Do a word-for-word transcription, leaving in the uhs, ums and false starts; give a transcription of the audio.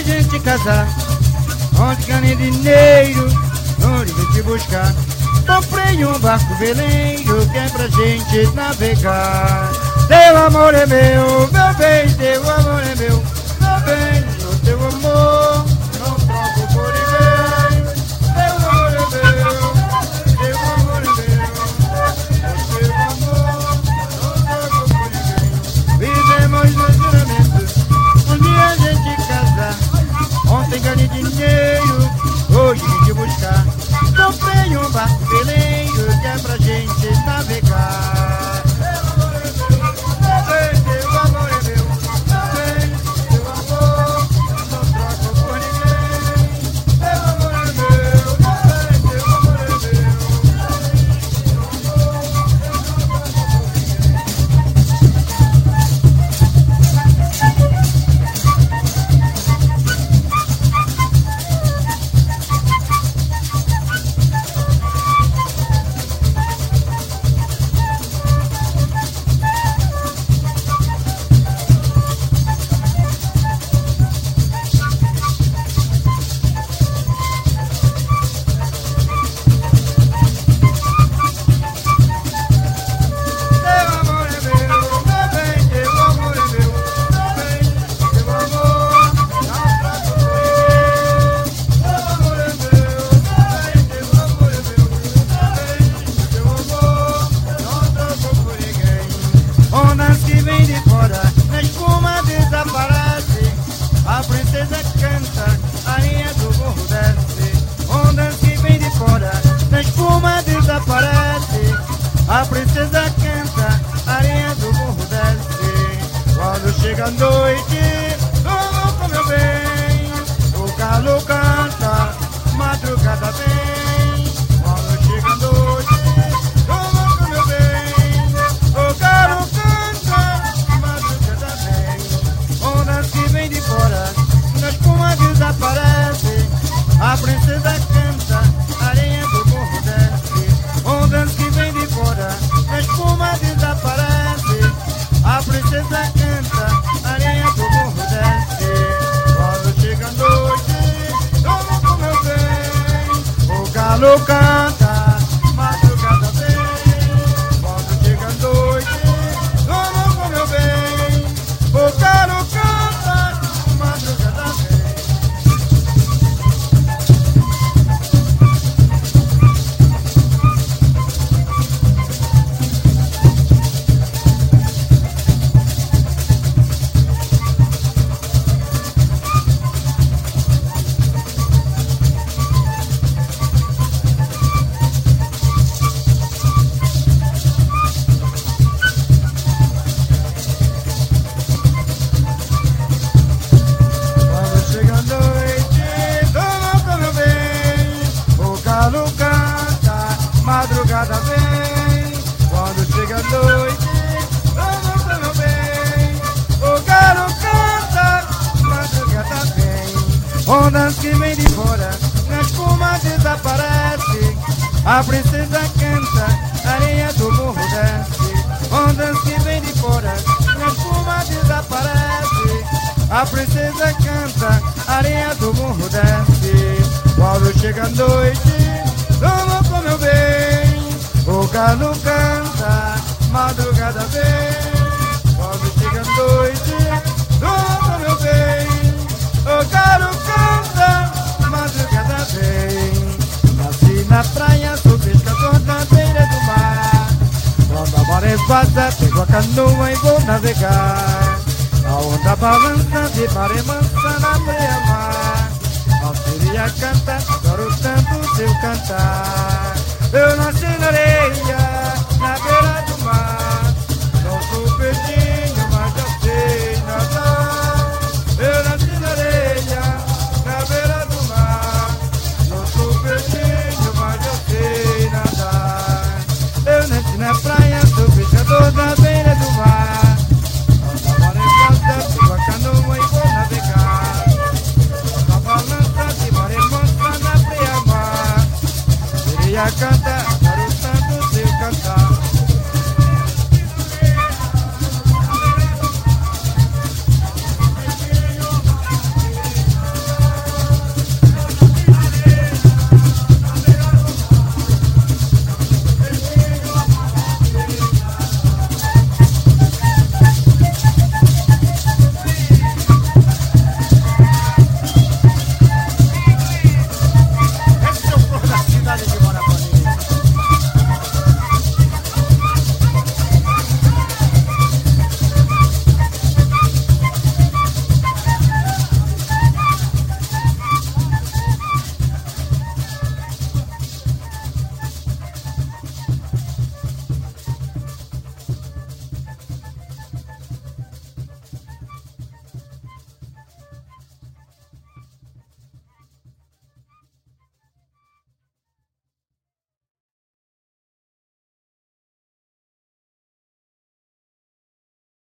gente casar, onde ganha dinheiro, onde vem te buscar. Comprei um barco veleiro que é pra gente navegar. Teu amor é meu, meu bem, teu amor é meu, meu bem, o teu amor não troco por ninguém. Teu amor é meu, teu amor é meu, o teu amor não troco por ninguém. Vivemos no juramento, um dia a gente casar. Ontem ganhei dinheiro, hoje vim te buscar. Comprei um barco veleiro que é pra gente navegar. Ondas que vem de fora, na espuma desaparece. A princesa canta, a areia do morro desce. Ondas que vem de fora, na espuma desaparece. A princesa canta, a areia do morro desce. Quando chega a noite, vamos com meu bem. O galo canta, madrugada vem. Quando chega a noite, vamos com meu bem. O galo canta, madrugada vem. Ondas que vem de fora, na espuma desaparece. A princesa canta, a areia do morro desce. Ondas que vem de fora, na espuma desaparece. A princesa canta, a areia do morro desce. Quando chega a noite, vamos com meu bem. O galo canta, madrugada vem. Quando chega a noite, vamos com meu bem. O galo canta, madrugada vem. Quando chega a noite, vamos com meu bem. O galo canta, madrugada vem. Quando chega a noite, vamos com meu bem. O galo canta, madrugada vem. Ondas que vem de fora, na espuma desaparece. A princesa canta, a areia do morro desce. Ondas que vem de fora, na espuma desaparece. A princesa canta, a areia do morro desce. Quando chega a noite, vamos com meu bem. O galo canta, madrugada vem. Quando chega a noite, vamos com meu bem. O galo canta, madrugada vem. Nasci na praia, sou pescador na beira do mar. Quando a maré passa, pego a canoa e vou navegar. A onda balança de maré mansa na praia-mar. A sereia canta, adoro tanto seu cantar. Eu nasci na areia, na beira do mar. Não sou peixinho, mas já sei nadar. Eu nasci na areia, na beira do mar. Não sou peixinho, mas já sei nadar. Eu nasci na praia, sou pescador na beira do mar. Pego a canoa e vou navegar. A balança de maré mansa na praia-mar. Sereia canta,